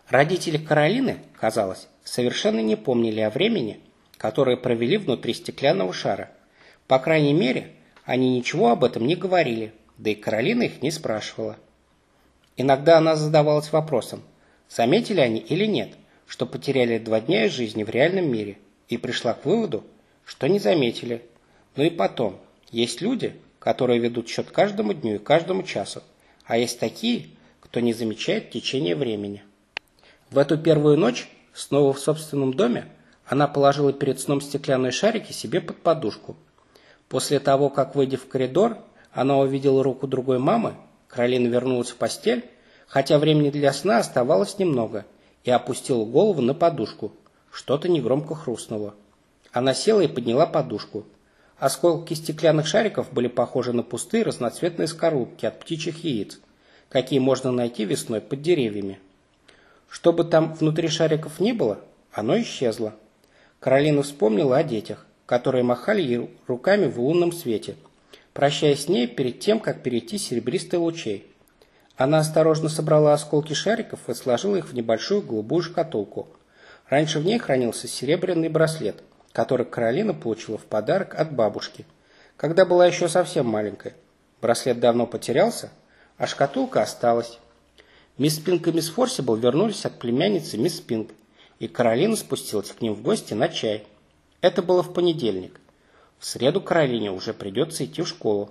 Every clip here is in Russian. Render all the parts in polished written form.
Родители Каролины, казалось, совершенно не помнили о времени, которое провели внутри стеклянного шара. По крайней мере, они ничего об этом не говорили, да и Каролина их не спрашивала. Иногда она задавалась вопросом, заметили они или нет, что потеряли 2 дня из жизни в реальном мире, и пришла к выводу, что не заметили. Ну и потом, есть люди, которые ведут счет каждому дню и каждому часу, а есть такие, кто не замечает течение времени. В эту первую ночь, снова в собственном доме, она положила перед сном стеклянные шарики себе под подушку. После того, как, выйдя в коридор, она увидела руку другой мамы, Каролина вернулась в постель, хотя времени для сна оставалось немного, и опустила голову на подушку. Что-то негромко хрустнуло. Она села и подняла подушку. Осколки стеклянных шариков были похожи на пустые разноцветные скорлупки от птичьих яиц, какие можно найти весной под деревьями. Что бы там внутри шариков ни было, оно исчезло. Каролина вспомнила о детях, которые махали ей руками в лунном свете, прощаясь с ней перед тем, как перейти серебристых лучей. Она осторожно собрала осколки шариков и сложила их в небольшую голубую шкатулку. Раньше в ней хранился серебряный браслет, который Каролина получила в подарок от бабушки, когда была еще совсем маленькая. Браслет давно потерялся, а шкатулка осталась. Мисс Пинк и мисс Форсибл вернулись от племянницы мисс Пинк, и Каролина спустилась к ним в гости на чай. Это было в понедельник. В среду Каролине уже придется идти в школу.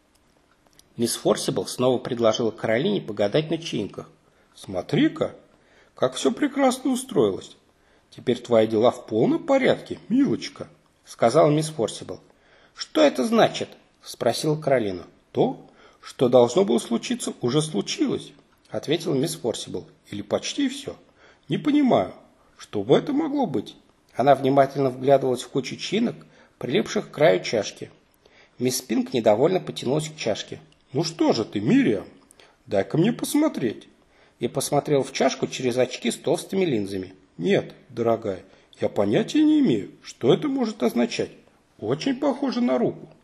Мисс Форсибл снова предложила Каролине погадать на чаинках. «Смотри-ка, как все прекрасно устроилось. Теперь твои дела в полном порядке, милочка», — сказала мисс Форсибл. «Что это значит?» — спросила Каролина. «То, что должно было случиться, уже случилось», — ответила мисс Форсибл. «Или почти все. Не понимаю, что в этом могло быть». Она внимательно вглядывалась в кучу чаинок, прилипших к краю чашки. Мисс Пинк недовольно потянулась к чашке. «Ну что же ты, Мириам, дай-ка мне посмотреть». И посмотрел в чашку через очки с толстыми линзами. «Нет, дорогая, я понятия не имею, что это может означать. Очень похоже на руку».